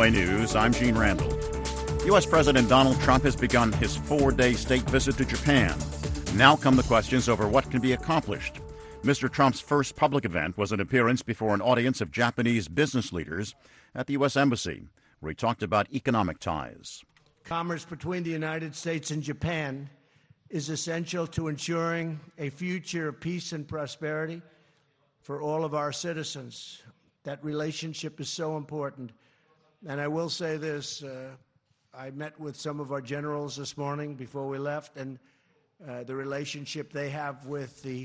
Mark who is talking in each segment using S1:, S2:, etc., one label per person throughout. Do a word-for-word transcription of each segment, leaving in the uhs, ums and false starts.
S1: O A News, I'm Gene Randall. U S. President Donald Trump has begun his four-day state visit to Japan. Now come the questions over what can be accomplished. Mister Trump's first public event was an appearance before an audience of Japanese business leaders at the U S. Embassy, where he talked about economic ties.
S2: Commerce between the United States and Japan is essential to ensuring a future of peace and prosperity for all of our citizens. That relationship is so important. And I will say this, uh, I met with some of our generals this morning before we left, and uh, the relationship they have with the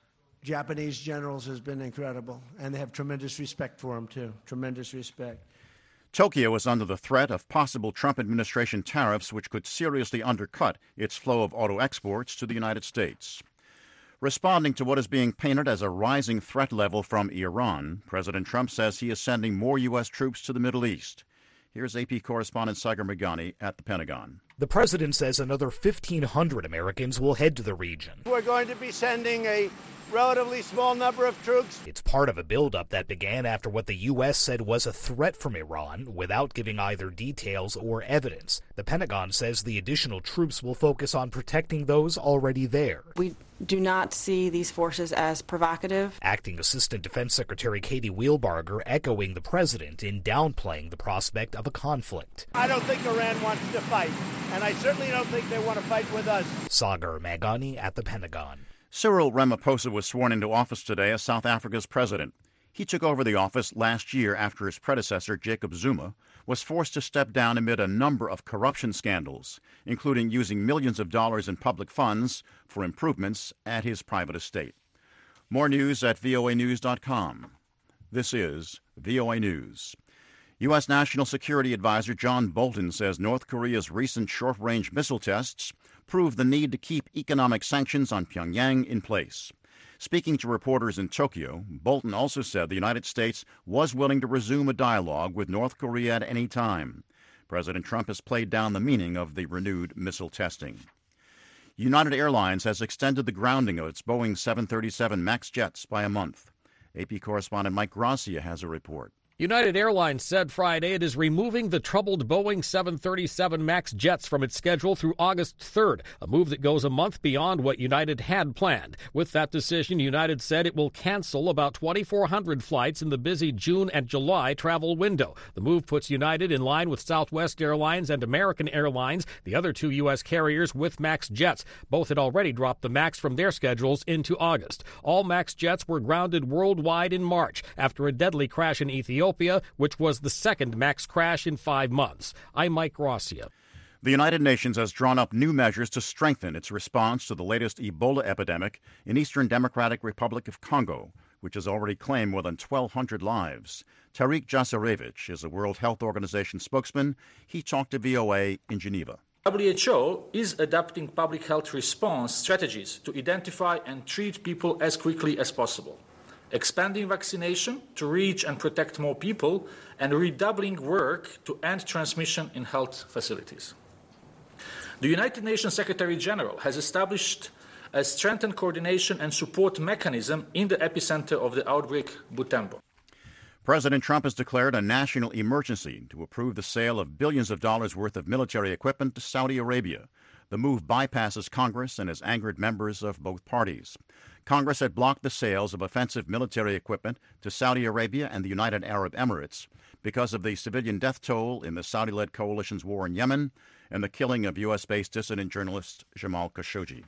S2: Japanese generals has been incredible, and they have tremendous respect for them, too. Tremendous respect.
S1: Tokyo is under the threat of possible Trump administration tariffs, which could seriously undercut its flow of auto exports to the United States. Responding to what is being painted as a rising threat level from Iran, President Trump says he is sending more U S troops to the Middle East. Here's A P correspondent Sagar Meghani at the Pentagon.
S3: The president says another fifteen hundred Americans will head to the region.
S2: We're going to be sending a relatively small number of troops.
S3: It's part of a buildup that began after what the U S said was a threat from Iran without giving either details or evidence. The Pentagon says the additional troops will focus on protecting those already there.
S4: We do not see these forces as provocative.
S3: Acting Assistant Defense Secretary Katie Wheelbarger echoing the president in downplaying the prospect of a conflict.
S2: I don't think Iran wants to fight, and I certainly don't think they want to fight with us.
S3: Sagar Meghani at the Pentagon.
S1: Cyril Ramaphosa was sworn into office today as South Africa's president. He took over the office last year after his predecessor, Jacob Zuma, was forced to step down amid a number of corruption scandals, including using millions of dollars in public funds for improvements at his private estate. More news at V O A news dot com. This is V O A News. U S. National Security Advisor John Bolton says North Korea's recent short-range missile tests prove the need to keep economic sanctions on Pyongyang in place. Speaking to reporters in Tokyo, Bolton also said the United States was willing to resume a dialogue with North Korea at any time. President Trump has played down the meaning of the renewed missile testing. United Airlines has extended the grounding of its Boeing seven thirty-seven MAX jets by a month. A P correspondent Mike Gracia has a report.
S5: United Airlines said Friday it is removing the troubled Boeing seven thirty-seven MAX jets from its schedule through August third, a move that goes a month beyond what United had planned. With that decision, United said it will cancel about twenty-four hundred flights in the busy June and July travel window. The move puts United in line with Southwest Airlines and American Airlines, the other two U S carriers with MAX jets. Both had already dropped the MAX from their schedules into August. All MAX jets were grounded worldwide in March after a deadly crash in Ethiopia, which was the second MAX crash in five months. I'm Mike Gracia.
S1: The United Nations has drawn up new measures to strengthen its response to the latest Ebola epidemic in Eastern Democratic Republic of Congo, which has already claimed more than twelve hundred lives. Tariq Jasarevich is a World Health Organization spokesman. He talked to V O A in Geneva.
S6: W H O is adapting public health response strategies to identify and treat people as quickly as possible, expanding vaccination to reach and protect more people, and redoubling work to end transmission in health facilities. The United Nations Secretary-General has established a strengthened coordination and support mechanism in the epicenter of the outbreak, Butembo.
S1: President Trump has declared a national emergency to approve the sale of billions of dollars worth of military equipment to Saudi Arabia. The move bypasses Congress and has angered members of both parties. Congress had blocked the sales of offensive military equipment to Saudi Arabia and the United Arab Emirates because of the civilian death toll in the Saudi-led coalition's war in Yemen and the killing of U S-based dissident journalist Jamal Khashoggi.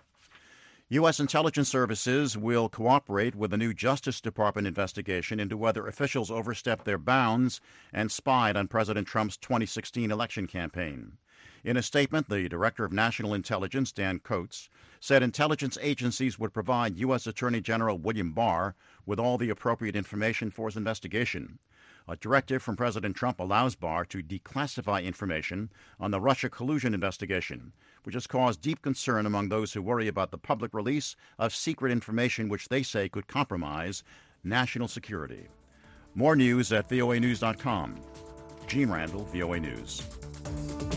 S1: U S intelligence services will cooperate with the new Justice Department investigation into whether officials overstepped their bounds and spied on President Trump's twenty sixteen election campaign. In a statement, the Director of National Intelligence, Dan Coats, said intelligence agencies would provide U S Attorney General William Barr with all the appropriate information for his investigation. A directive from President Trump allows Barr to declassify information on the Russia collusion investigation, which has caused deep concern among those who worry about the public release of secret information which they say could compromise national security. More news at V O A news dot com. Gene Randall, V O A News.